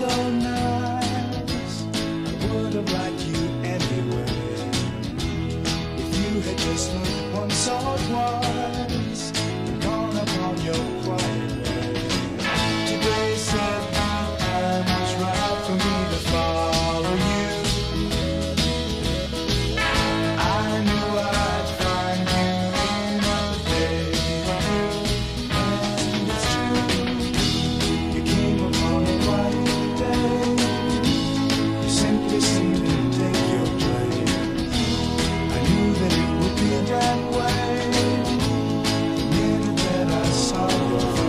so nice. I would have liked you anyway. If you had just looked once or twice and gone upon your quiet way. Today said the time was right for me to follow you. I knew I'd find you in a day or two, and it's true. You came upon a quiet day. You simply seemed to take your place. I knew that it would be that way the minute that I saw your face.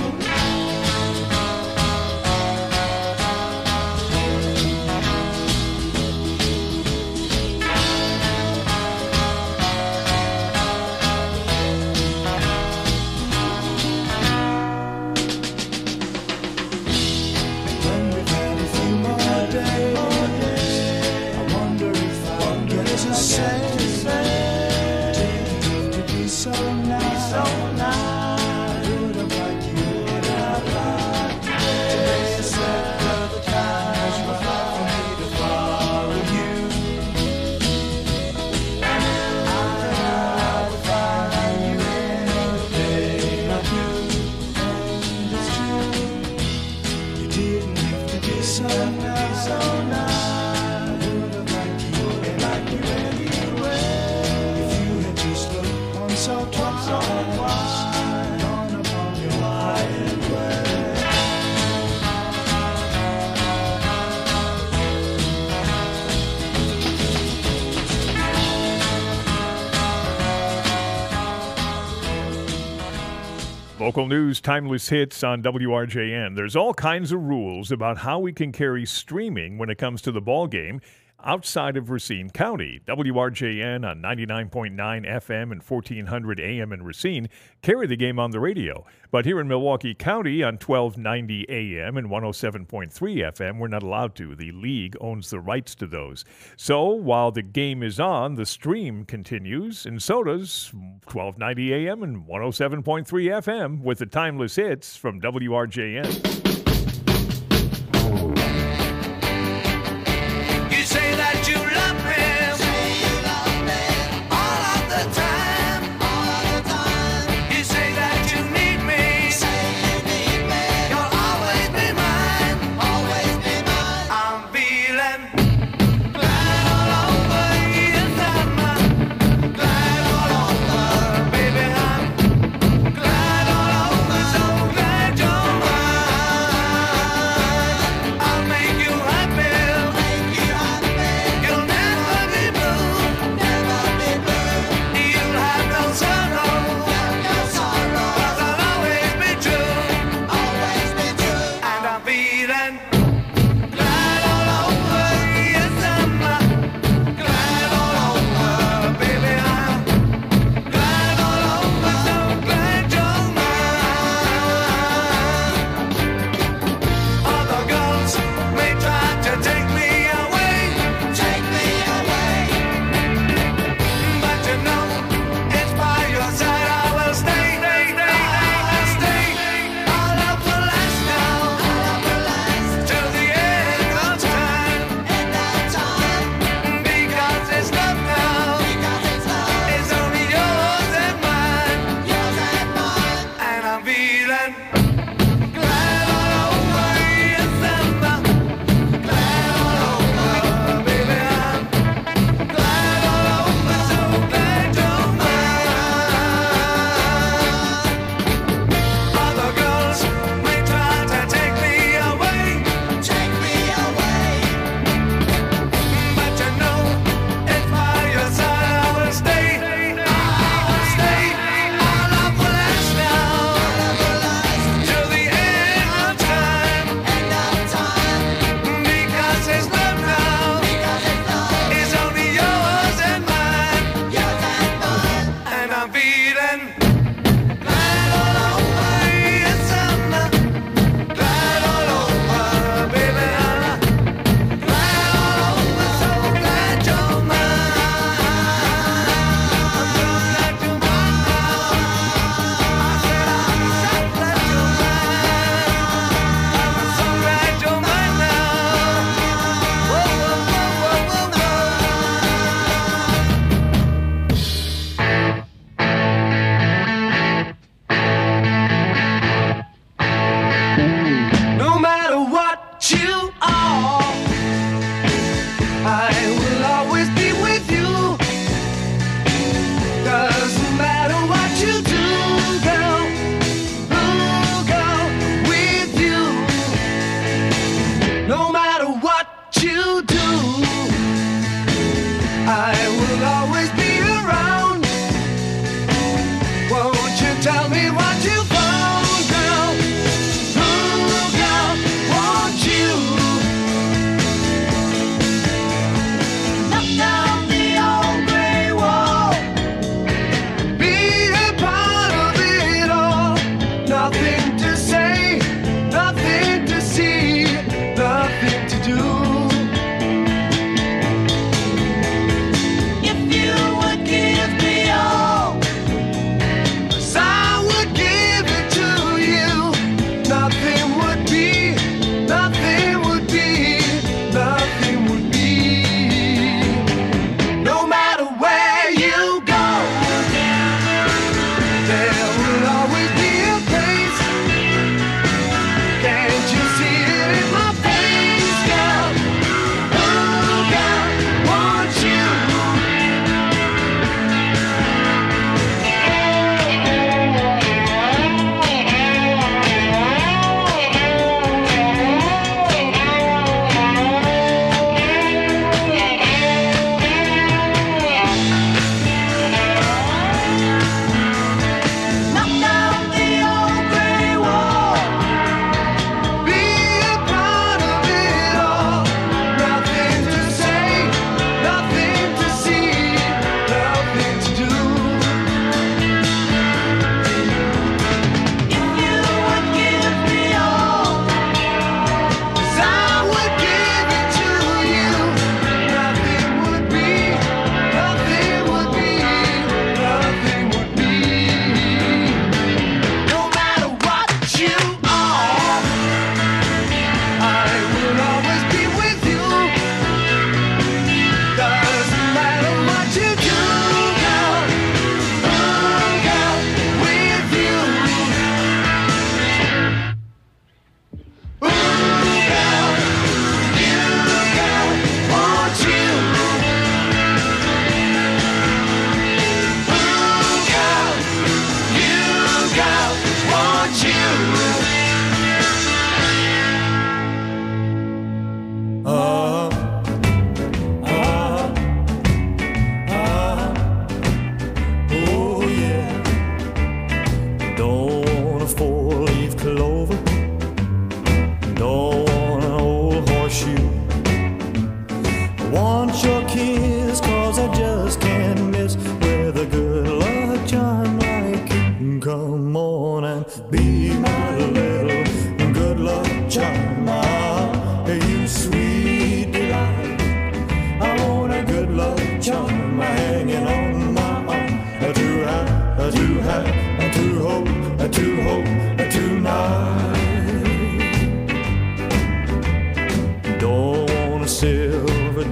When we've had a few more days, I wonder if I'll get to say didn't have to be so nice. I would have liked you today. Said that the time was right for me to follow you. I would find you in a day or two, and it's true. You didn't have to be so nice. I would have liked you anyway. If you had just looked once or twice, gone upon your quiet way. Local news, timeless hits on WRJN. There's all kinds of rules about how we can carry streaming when it comes to the ball game outside of Racine County. WRJN on 99.9 FM and 1400 AM in Racine carry the game on the radio. But here in Milwaukee County on 1290 AM and 107.3 FM, we're not allowed to. The league owns the rights to those. So while the game is on, the stream continues, and so does 1290 AM and 107.3 FM with the timeless hits from WRJN. You say that you love me, all of the time. You say that you need me, you'll always be mine. I'm feeling glad all over, yes I'm glad all over, baby I'm glad all over, so glad you're mine.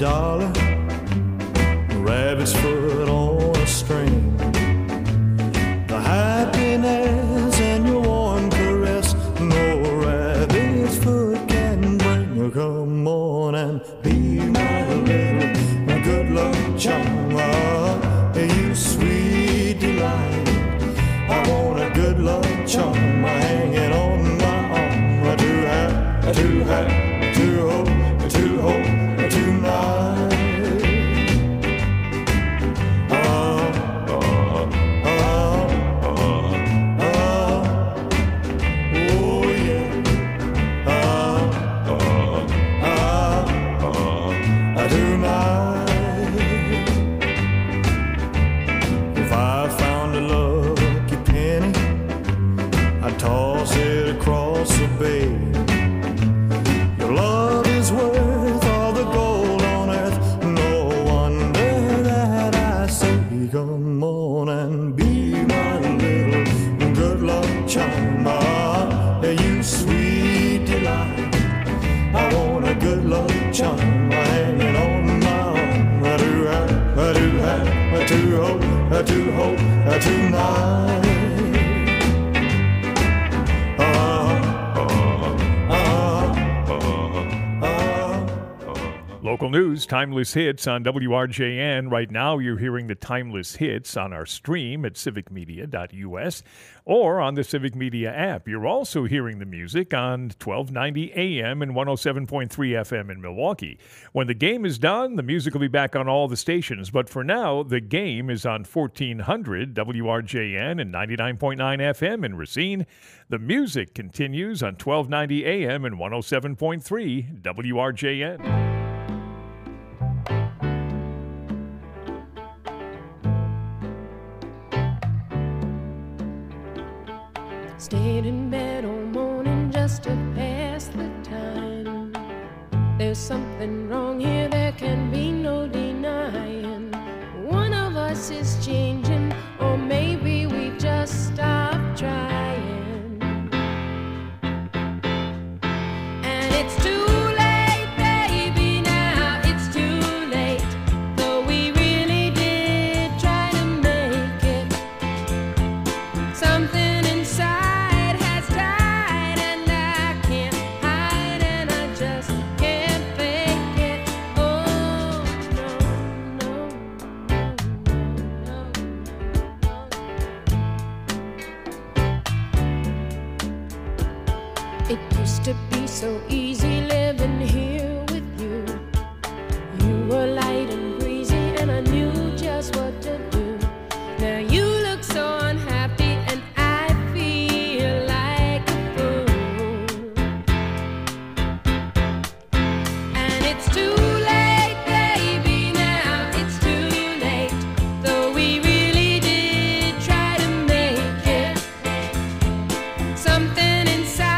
dollar, rabbit's foot on a string. The happiness in your warm caress, no rabbit's foot can bring. Come on and be my little good luck charm. You sweet delight, I want a good luck charm hanging on my arm. To have, to hope tonight. Toss it across the bay. Your love is worth all the gold on earth. No wonder that I say, come on and be my little good luck charm. You sweet delight, I want a good luck charm hanging on my arm. I do have, to hope tonight. Local news, timeless hits on WRJN. Right now, you're hearing the timeless hits on our stream at civicmedia.us or on the Civic Media app. You're also hearing the music on 1290 AM and 107.3 FM in Milwaukee. When the game is done, the music will be back on all the stations. But for now, the game is on 1400 WRJN and 99.9 FM in Racine. The music continues on 1290 AM and 107.3 WRJN. Stayed in bed all morning just to pass the time. There's something wrong here, there can be no denying. One of us is changing, or maybe we just stopped trying. And it's too late, baby, now it's too late. Though we really did try to make it. Something inside to be so easy living here with you. You were light and breezy and I knew just what to do. Now you look so unhappy and I feel like a fool. And it's too late, baby, now it's too late. Though we really did try to make it. Something inside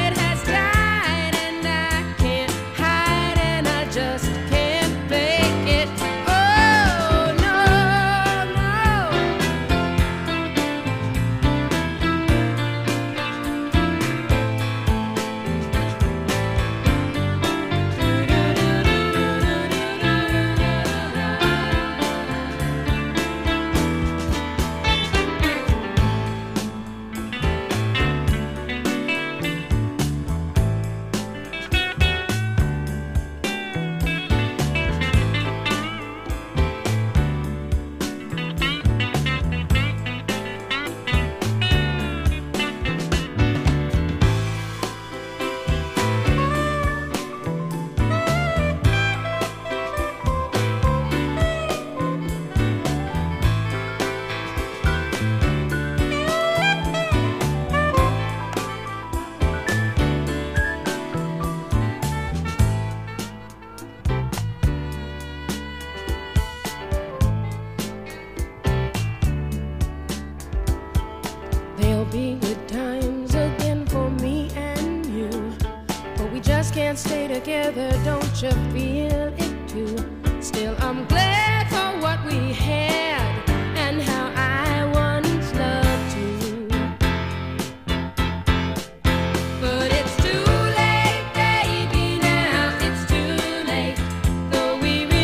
can't stay together, don't you feel it too? Still, I'm glad for what we had and how I once loved you. But it's too late, baby, now it's too late. Though we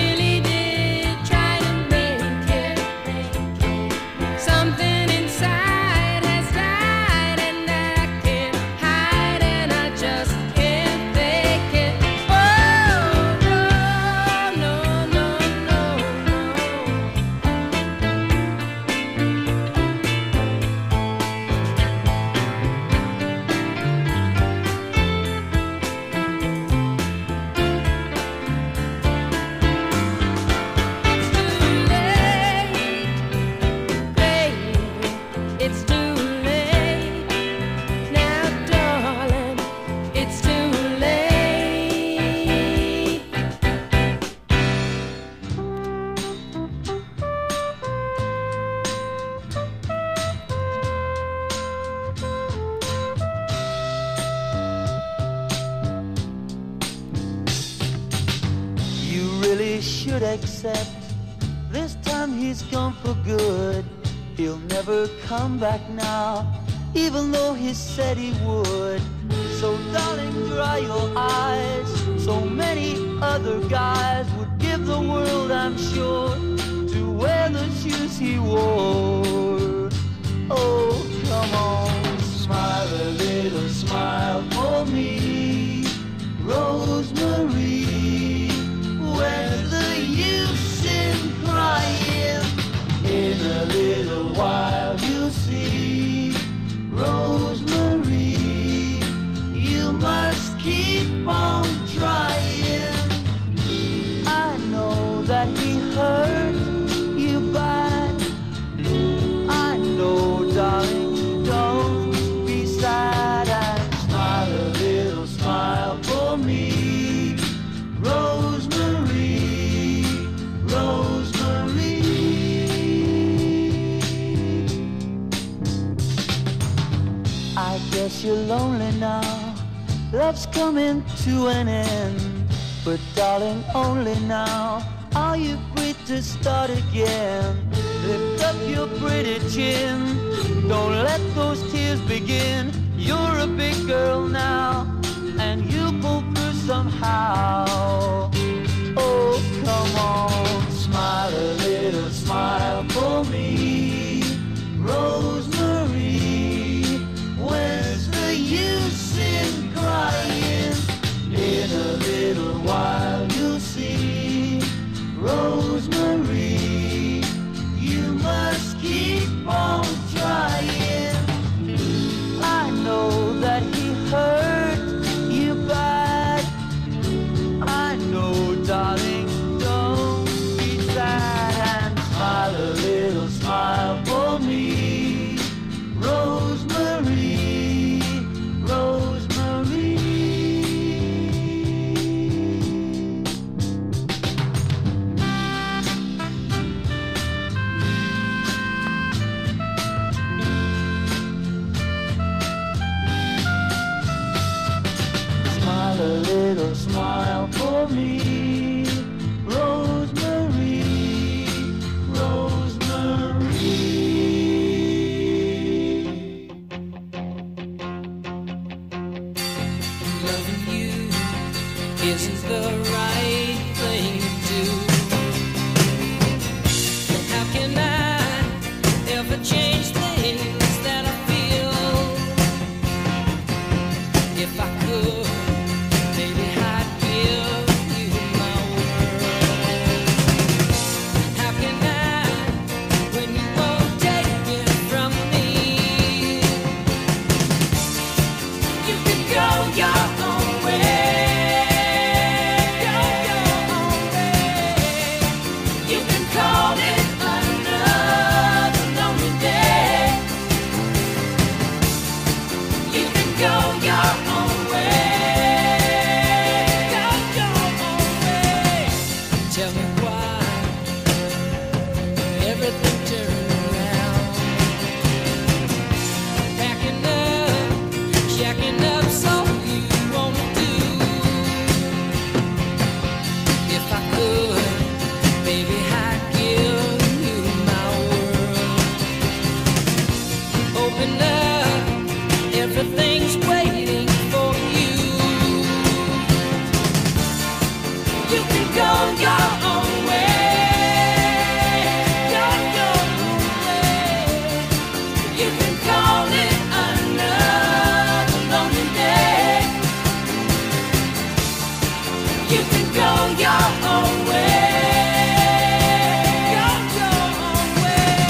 really should accept this time he's gone for good. He'll never come back now, even though he said he would. So darling, dry your eyes. So many other guys would give the world, I'm sure, to wear the shoes he wore. Oh, come on, smile a little smile for me, Rosemary. Where's the use in crying? In a little while you'll see, Rosemary, you must keep on trying. I know that he hurt you bad. I know, darling, don't be sad, and smile a little smile for me, Rosemary, Rosemary. I guess you're lonely now, love's coming to an end. But darling, only now are you free to start again. Lift up your pretty chin, don't let those tears begin. You're a big girl now, and you'll pull through somehow. Oh, come on, smile a little smile for me, Rosemary. Where's the use in crying? In a little while you'll see, Rosemary, you must keep on trying. I know that he hurt you bad. I know, darling, don't be sad, and smile a little smile for me, Rosemary, Rosemary. Smile a little smile for me, Rosemary, Rosemary. Loving you isn't the right thing to do. How can I ever change things that I feel? If I could, maybe I'd give you my world. How can I, when you won't take it from me? You can go your own way. Go your own way. You can call it another lonely day. You can go your own way. Go your own way. Tell me why everything turned around. Packing up, shacking up, so you wanna do. If I could, baby, I'd give you my world. Open up, everything's waiting for you. You can go your own way. Go your own way. You can call it another lonely day. You can go your own way. Go your own way.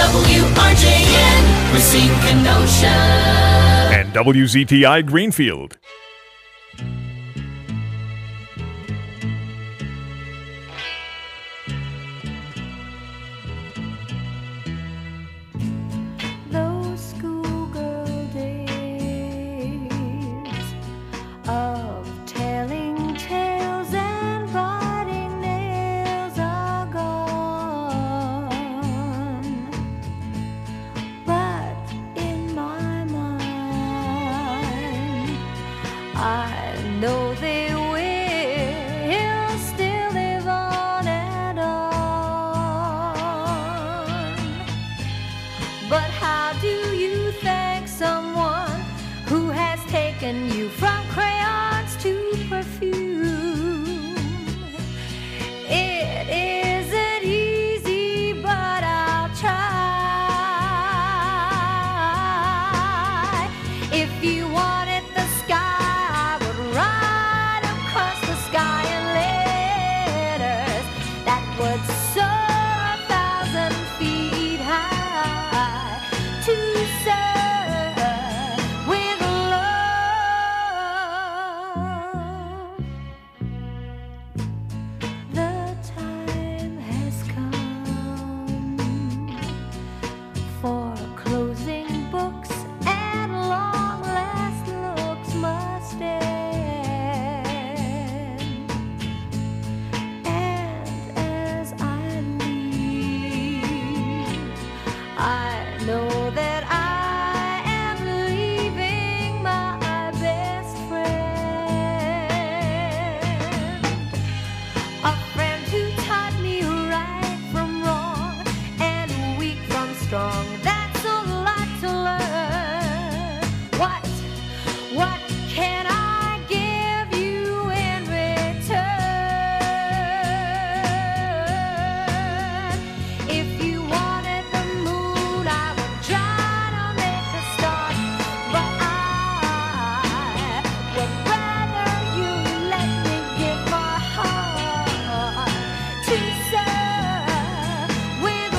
WRJN, Racine Kenosha. And WZTI Greenfield. Those schoolgirl days of telling tales and biting nails are gone. But in my mind, I know they will still live on and on. But how do you thank someone who has taken you from crayons to perfume? It isn't easy, but I'll try. If you wanted the sky, I would ride across the sky in letters that would soar 1,000 feet high to serve with love. The time has come for closing books, and long last looks must end. And as I leave, I know that I am leaving my best friend, a friend who taught me right from wrong and weak from strong. That's a lot to learn. What can I give you in return? If you wanted the moon, I would try to make a start, but I would rather you let me give my heart to serve with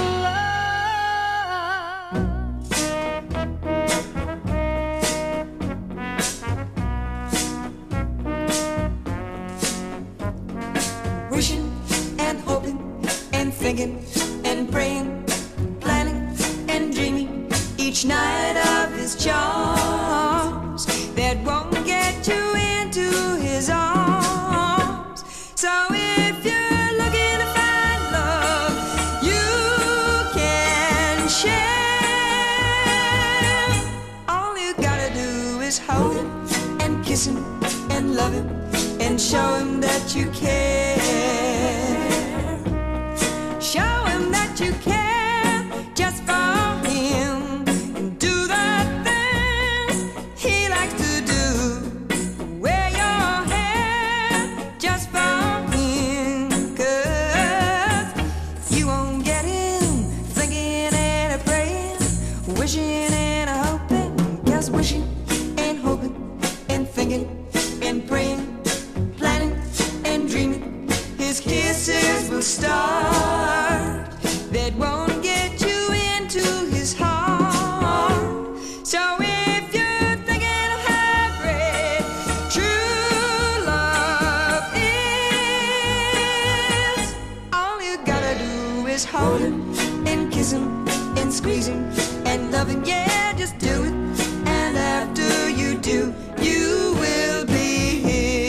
Wishing and hoping and thinking and praying, planning and dreaming each night of his charms that won't get you into his arms. So if you're looking to find love, you can share. All you gotta do is hold him and kiss him and love him and show him that you care. Show him that you care just for him. And do the things he likes to do. Wear your hair just for him. 'Cause you won't get him thinking and a praying, wishing and a hoping. 'Cause wishing and hoping and thinking and praying, planning and dreaming, his kisses will start that won't get you into his heart. So if you're thinking of how great true love is, all you gotta do is hold him and kiss him and squeeze him and love him. Yeah, just do it. And after you do, you will be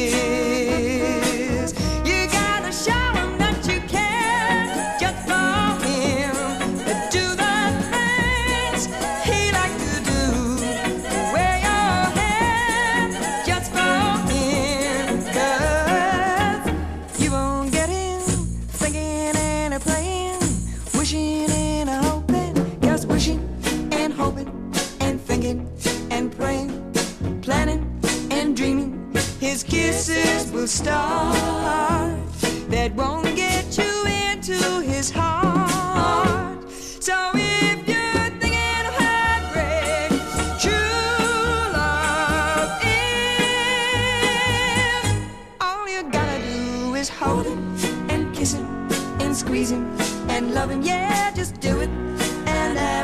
his. You gotta show him that you care just for him. Do the things he likes to do. Wear your hair just for him. 'Cause you won't get him thinking and a playing, wishing and a hoping. 'Cause wishing and hoping and thinking and praying, planning and dreaming, his kisses will start that won't get you into his heart. So if you're thinking of how great true love is, all you gotta do is hold him and kiss him and squeeze him and love him. Yeah, just do it. And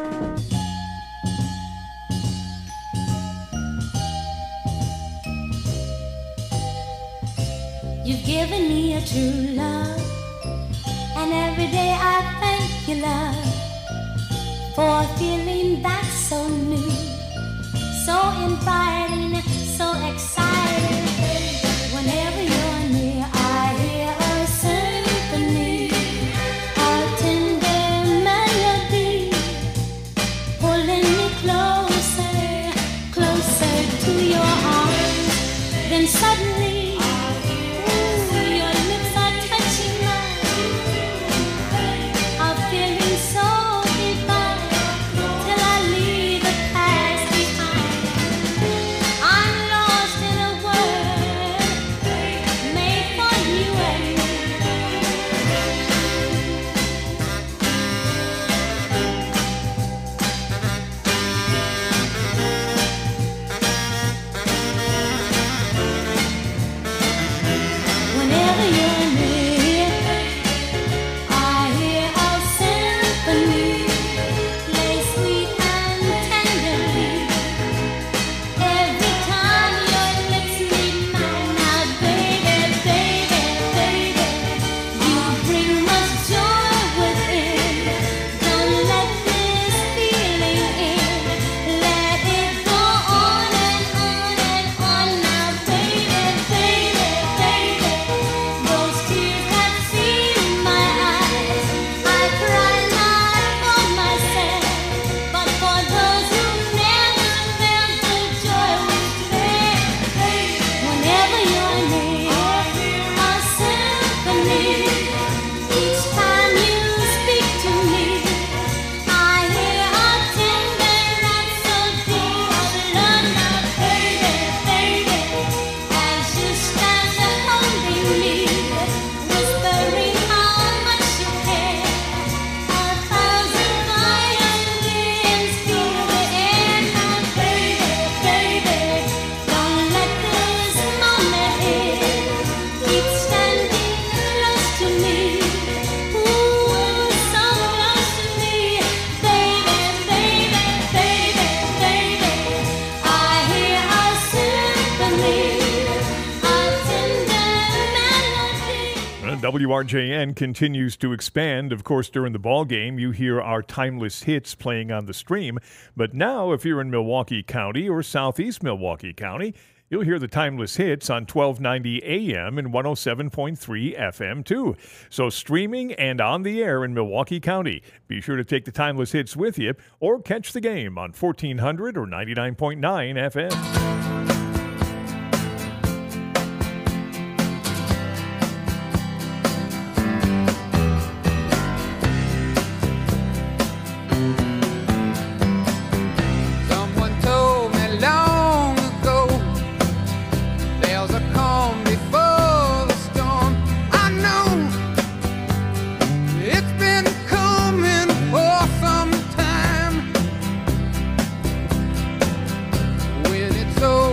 You've given me a true love, and every day I thank you, love, for a feeling that's so new, so inviting, so exciting. Whenever you're near, I hear a symphony, a tender melody, pulling me closer, closer to your arms. Then suddenly, WRJN continues to expand. Of course, during the ball game, you hear our timeless hits playing on the stream. But now, if you're in Milwaukee County or southeast Milwaukee County, you'll hear the timeless hits on 1290 AM and 107.3 FM, too. So streaming and on the air in Milwaukee County. Be sure to take the timeless hits with you or catch the game on 1400 or 99.9 FM. So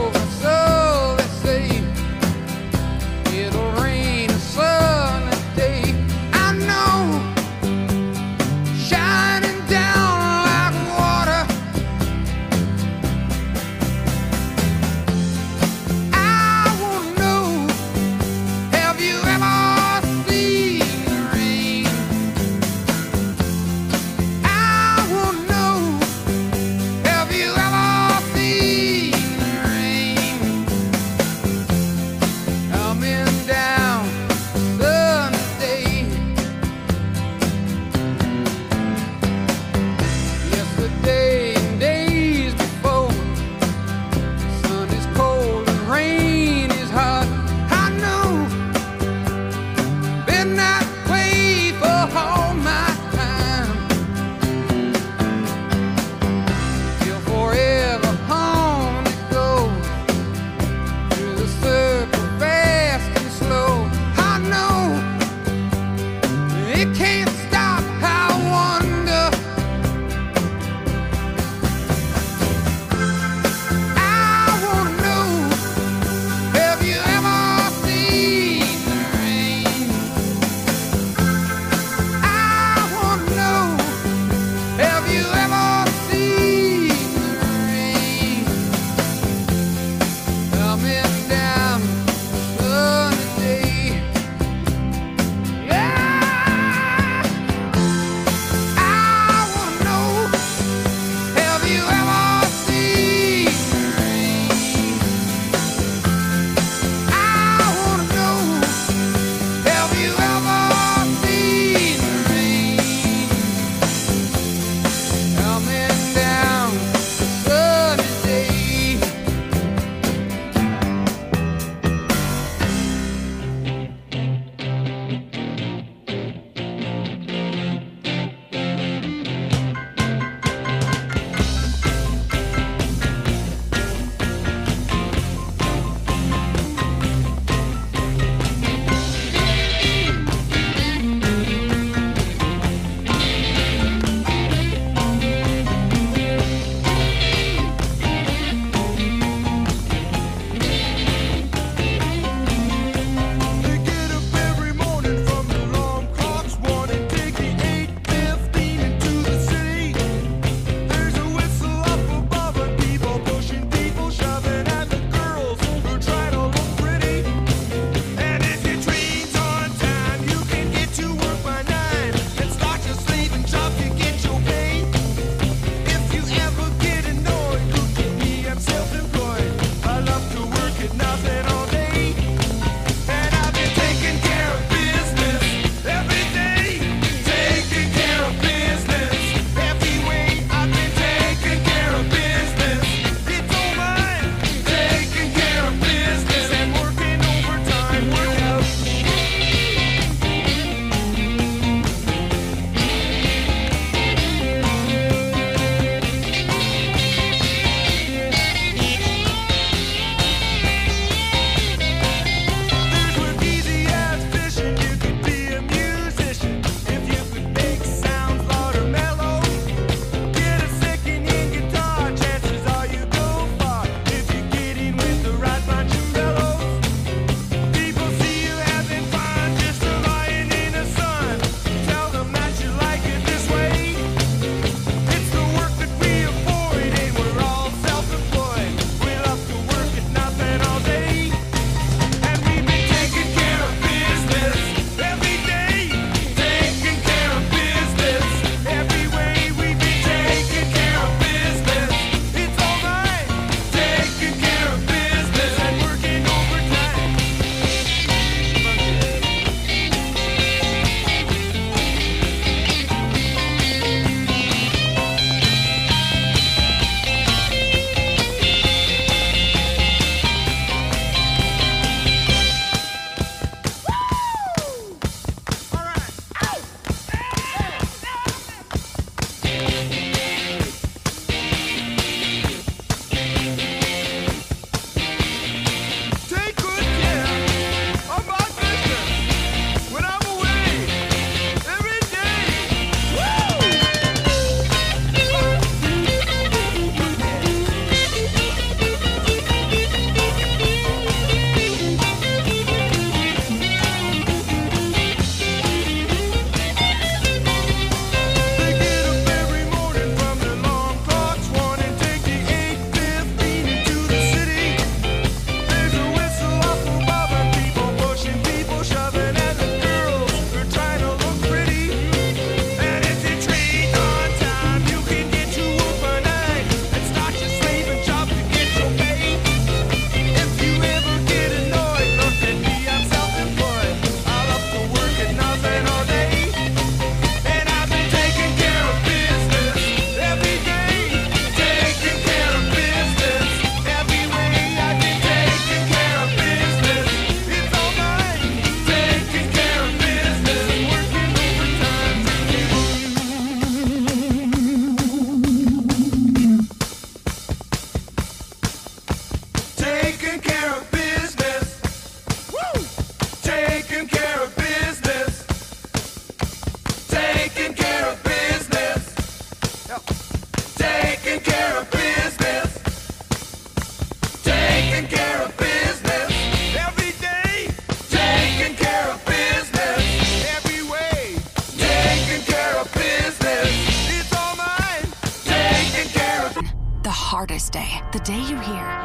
hardest day, the day you're here.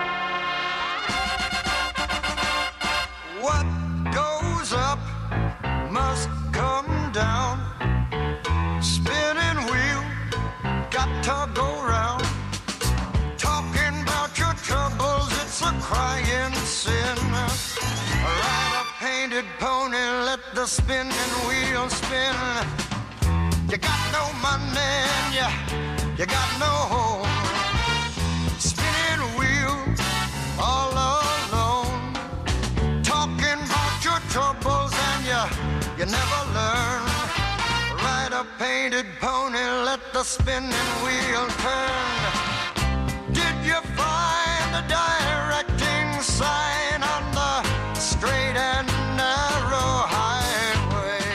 What goes up must come down. Spinning wheel, got to go round. Talking about your troubles, it's a crying sin. Ride a painted pony, let the spinning wheel spin. You got no money and you got no home. Spinning wheel, all alone. Talking about your troubles and you never learn. Ride a painted pony, let the spinning wheel turn. Did you find the directing sign on the straight and narrow highway?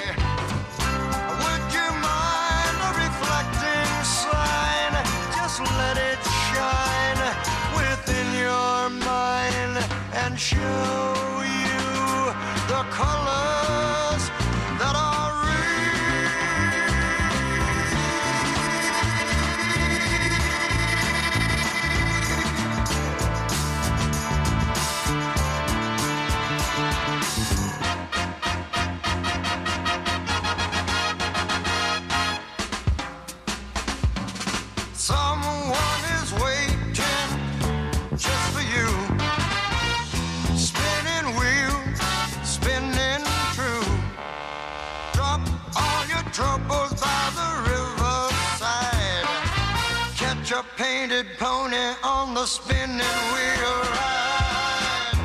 Would you mind a reflecting sign? Just let it shine within your mind and show you the colors that are real. Someone is waiting just for you. Spinning wheel, spinning true. Drop all your troubles by the riverside. Catch a painted pony on the spinning wheel ride.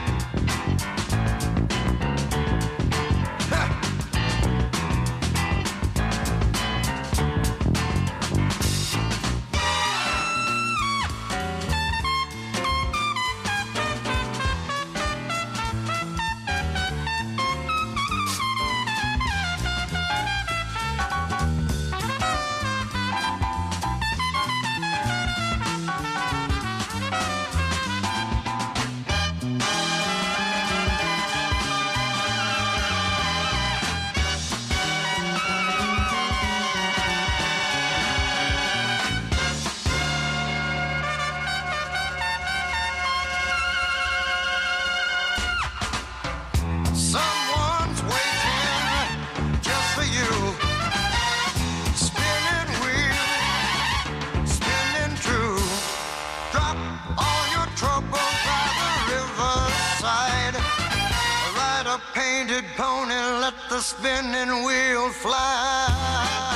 Ha! Someone's waiting just for you. Spinning wheel, spinning true. Drop all your troubles by the riverside. Ride a painted pony, let the spinning wheel fly.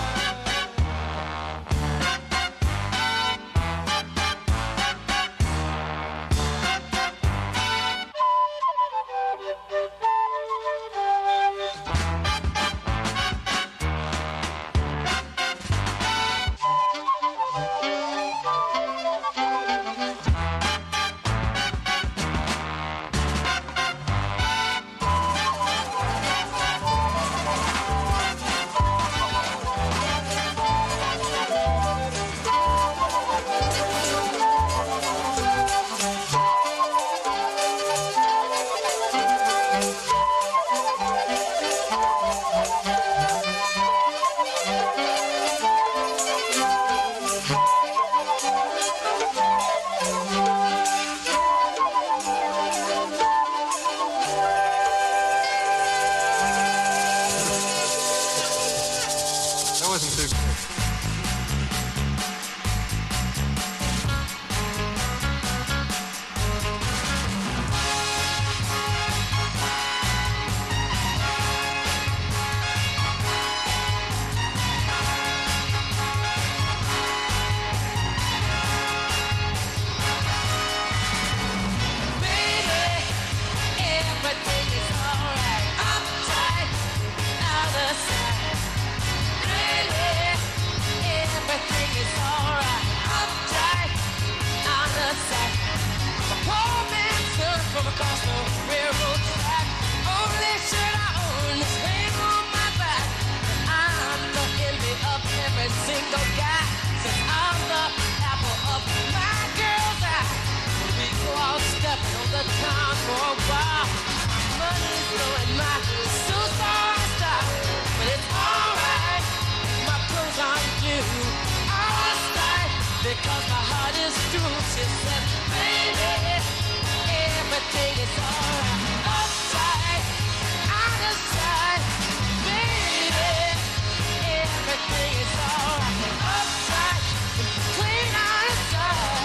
That wasn't too good. Everything is alright. Uptight, out of sight. Really, everything is alright. Uptight, out of sight. A poor man stood from across the railroad track. Only shirt I own is laying on my back. I'm the envy of every single guy. 'Cause I'm the apple of my girl's eye. We go out stepping on the town for a while. Money's blowing my suit's all style. But it's alright, my clothes aren't new. All right, because my heart is true. She said, baby, everything is alright. Upside, out of sight, baby, everything is alright. Upside, clean out of sight.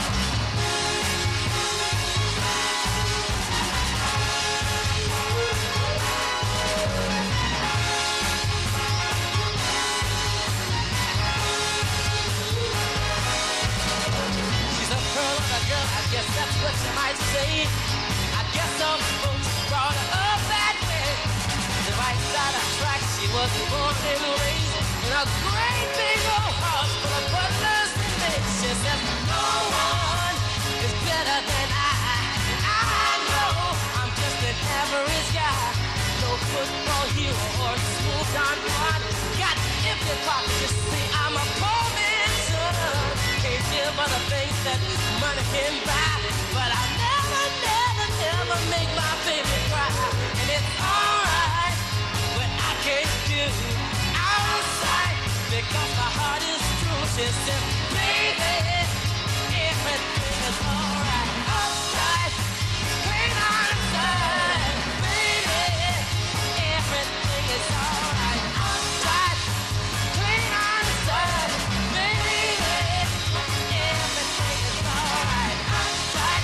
She's a pearl of a girl, I guess that's what you might say. I guess some folks brought her up that way. The right side of track, she was born and raised in a great big old house full of butlers and maids. She said, no one is better than I. And I know I'm just an average guy. No football hero or smooth Don Juan. Got empty pockets, you see, I'm a poor man's son. Can't give other things that money can buy. But I'll never, never, never make my baby cry. And it's alright, but I can't do out of sight because my heart is true. She said, baby, everything is alright. Outside, clean out of sight. Baby, everything is alright. Outside, clean out of sight. Baby, everything is alright. Outside,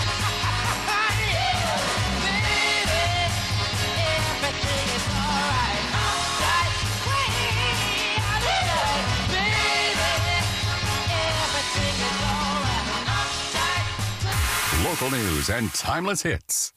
yeah. Baby, everything is alright. Outside, way out of sight. Baby, everything is alright. Outside. Local news and timeless hits.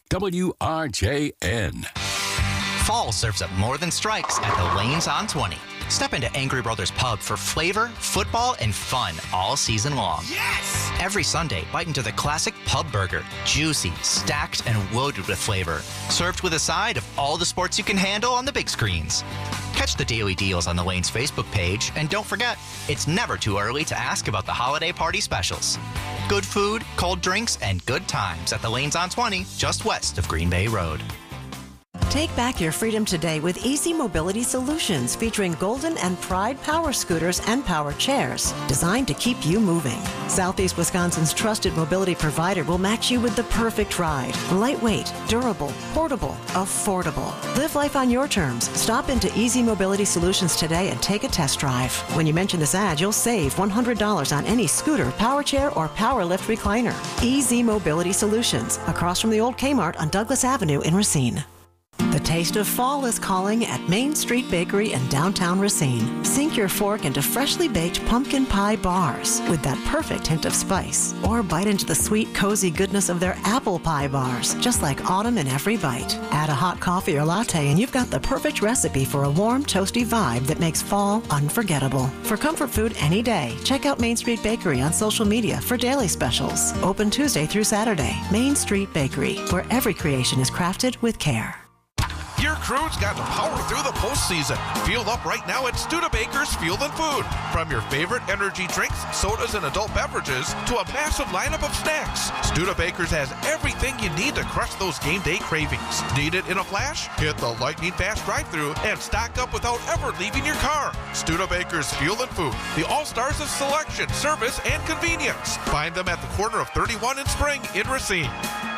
WRJN. Fall serves up more than strikes at the Lanes on 20. Step into Angry Brothers Pub for flavor, football, and fun all season long. Yes! Every Sunday, bite into the classic pub burger. Juicy, stacked, and loaded with flavor. Served with a side of all the sports you can handle on the big screens. Catch the daily deals on the Lanes Facebook page, and don't forget, it's never too early to ask about the holiday party specials. Good food, cold drinks, and good times at the Lanes on 20, just west of Green Bay Road. Take back your freedom today with Easy Mobility Solutions, featuring Golden and Pride power scooters and power chairs designed to keep you moving. Southeast Wisconsin's trusted mobility provider will match you with the perfect ride. Lightweight, durable, portable, affordable. Live life on your terms. Stop into Easy Mobility Solutions today and take a test drive. When you mention this ad, you'll save $100 on any scooter, power chair, or power lift recliner. Easy Mobility Solutions, across from the old Kmart on Douglas Avenue in Racine. The taste of fall is calling at Main Street Bakery in downtown Racine. Sink your fork into freshly baked pumpkin pie bars with that perfect hint of spice. Or bite into the sweet, cozy goodness of their apple pie bars, just like autumn in every bite. Add a hot coffee or latte and you've got the perfect recipe for a warm, toasty vibe that makes fall unforgettable. For comfort food any day, check out Main Street Bakery on social media for daily specials. Open Tuesday through Saturday. Main Street Bakery, where every creation is crafted with care. Your crew's got to power through the postseason. Fuel up right now at Studebaker's Fuel and Food. From your favorite energy drinks, sodas, and adult beverages to a massive lineup of snacks, Studebaker's has everything you need to crush those game day cravings. Need it in a flash? Hit the lightning fast drive-thru and stock up without ever leaving your car. Studebaker's Fuel and Food, the all-stars of selection, service, and convenience. Find them at the corner of 31 and Spring in Racine.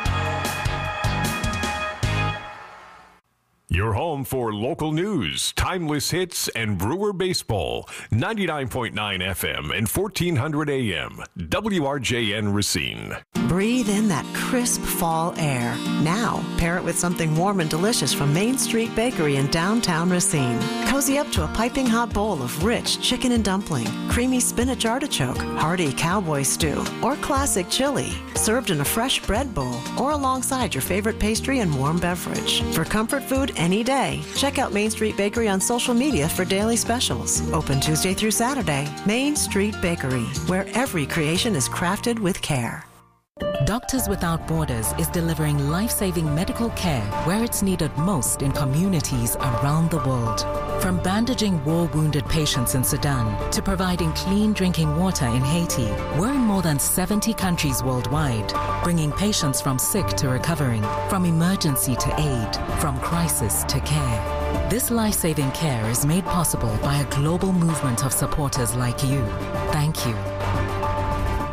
Your home for local news, timeless hits, and Brewer baseball. 99.9 FM and 1400 AM. WRJN Racine. Breathe in that crisp fall air. Now, pair it with something warm and delicious from Main Street Bakery in downtown Racine. Cozy up to a piping hot bowl of rich chicken and dumpling, creamy spinach artichoke, hearty cowboy stew, or classic chili. Served in a fresh bread bowl or alongside your favorite pastry and warm beverage. For comfort food any day, check out Main Street Bakery on social media for daily specials. Open Tuesday through Saturday. Main Street Bakery, where every creation is crafted with care. Doctors Without Borders is delivering life-saving medical care where it's needed most in communities around the world. From bandaging war-wounded patients in Sudan to providing clean drinking water in Haiti, we're in more than 70 countries worldwide, bringing patients from sick to recovering, from emergency to aid, from crisis to care. This life-saving care is made possible by a global movement of supporters like you. Thank you.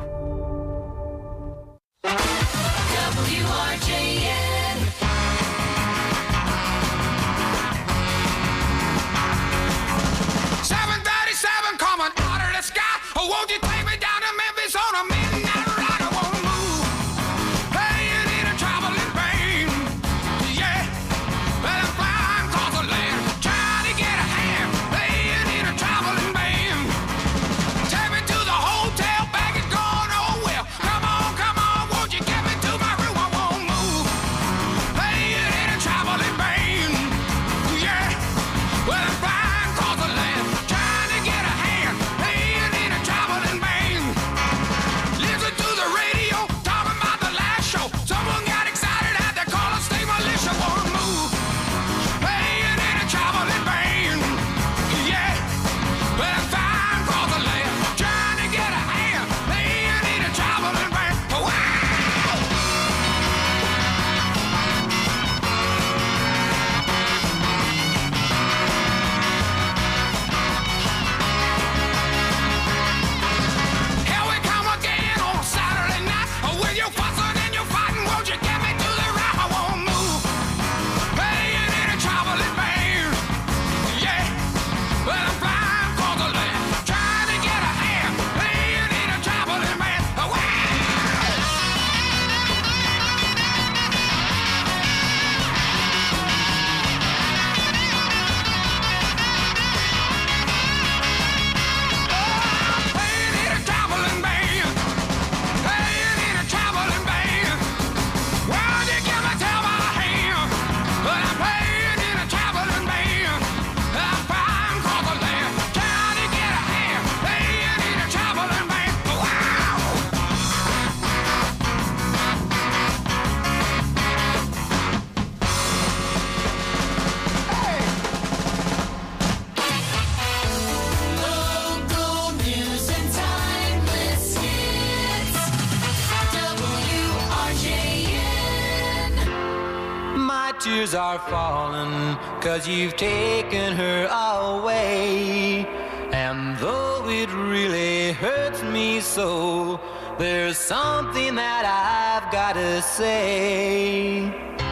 tears are falling, 'cause you've taken her away. And though it really hurts me so, there's something that I've gotta say.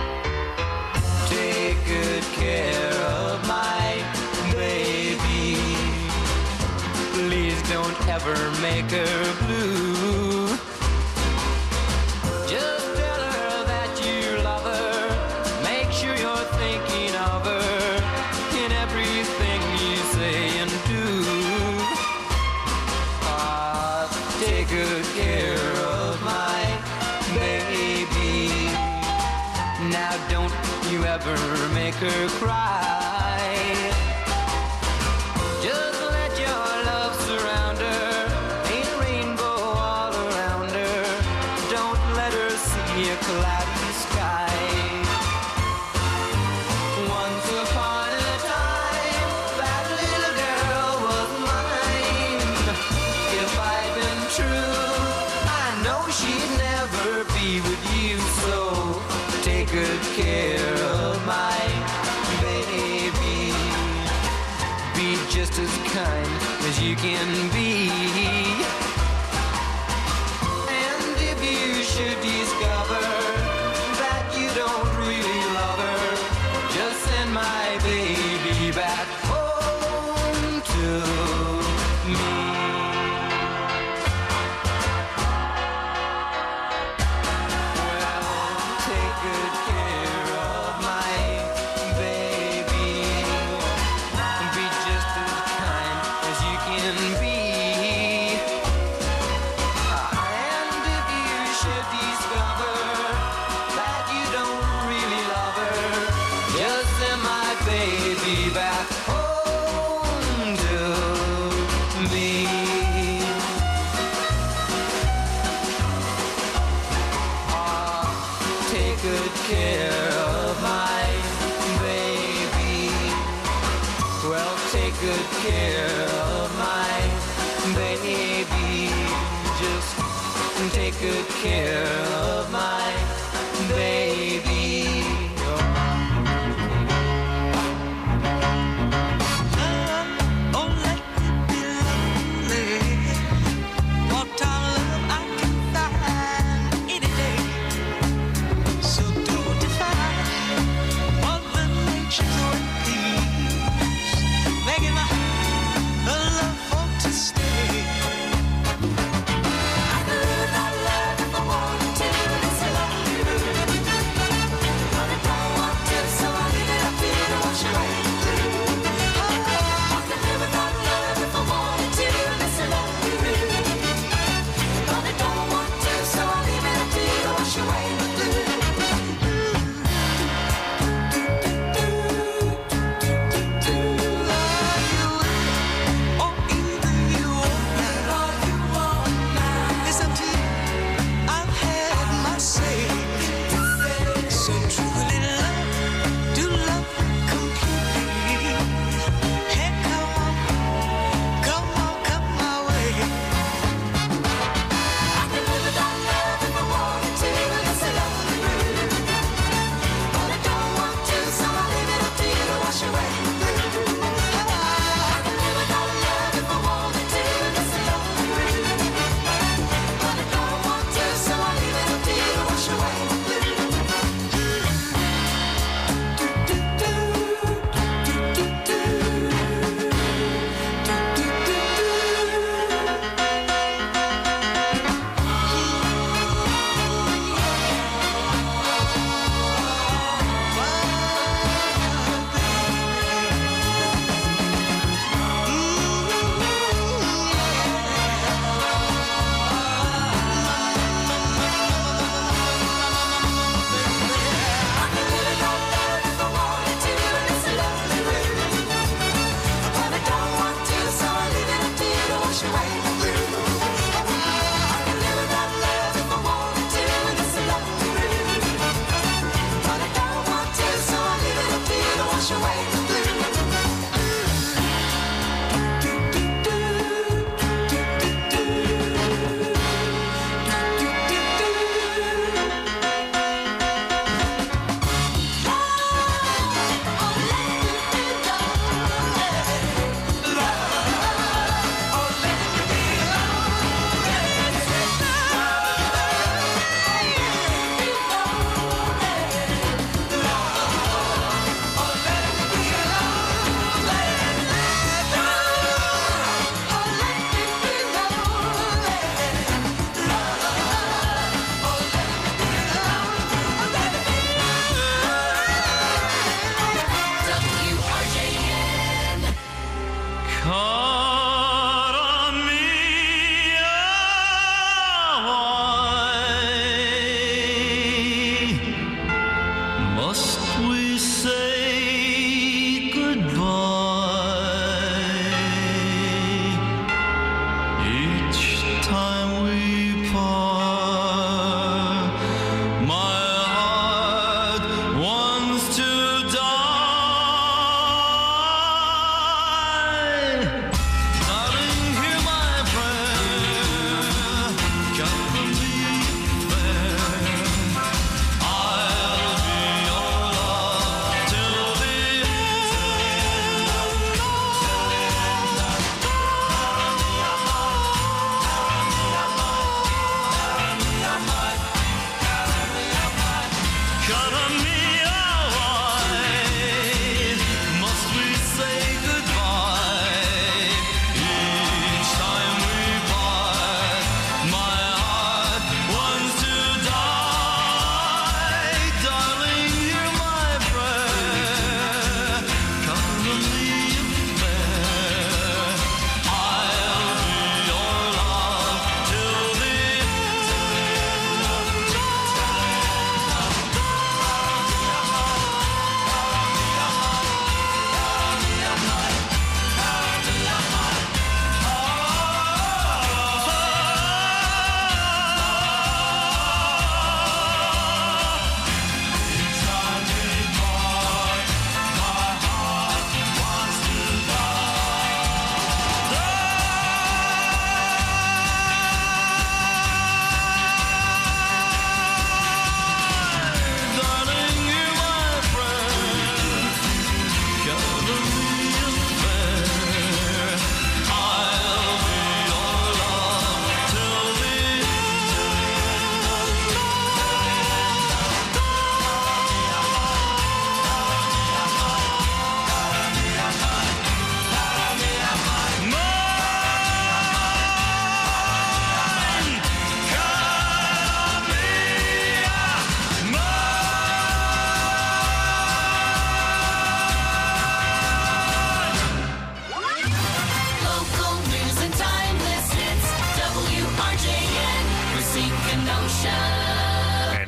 Take good care of my baby. Please don't ever make her blue. Just tell her that you love her. Make sure you're thinking of her in everything you say and do. Take good care of my baby. Now don't you ever make her cry. Just let your love surround her, paint a rainbow all around her. Don't let her see a cloudy sky. Once upon a time, that little girl was mine. If I'd been true, I know she'd never be with you. So take good care of my baby. Be just as kind as you can be. And if you should discover that you don't really love her, just send my baby back home to me. Take good care of my baby. Be just as kind as you can be. And if you should discover that you don't really love her, just send my baby back home to me. Take good care of my baby. Well, take good care of my baby. Just take good care of my baby. Oh, let me be lonely. What time love I can find any day. So don't defy Mother Nature's ways, making my love for to stay. I could not love if I wanted.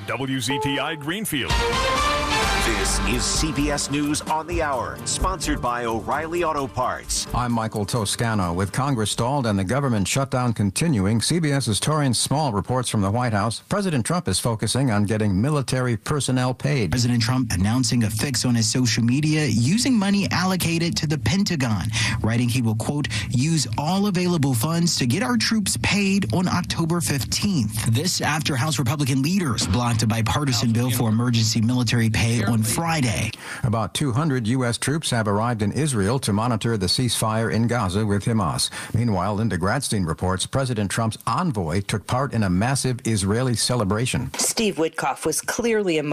WZTI Greenfield. This is CBS News on the Hour, sponsored by O'Reilly Auto Parts. I'm Michael Toscano. With Congress stalled and the government shutdown continuing, CBS's Torian Small reports from the White House. President Trump is focusing on getting military personnel paid. President Trump announcing a fix on his social media using money allocated to the Pentagon, writing he will, quote, use all available funds to get our troops paid on October 15th. This after House Republican leaders blocked a bipartisan bill for emergency military pay on Friday. About 200 U.S. troops have arrived in Israel to monitor the ceasefire in Gaza with Hamas. Meanwhile, Linda Gradstein reports President Trump's envoy took part in a massive Israeli celebration. Steve Witkoff was clearly emotional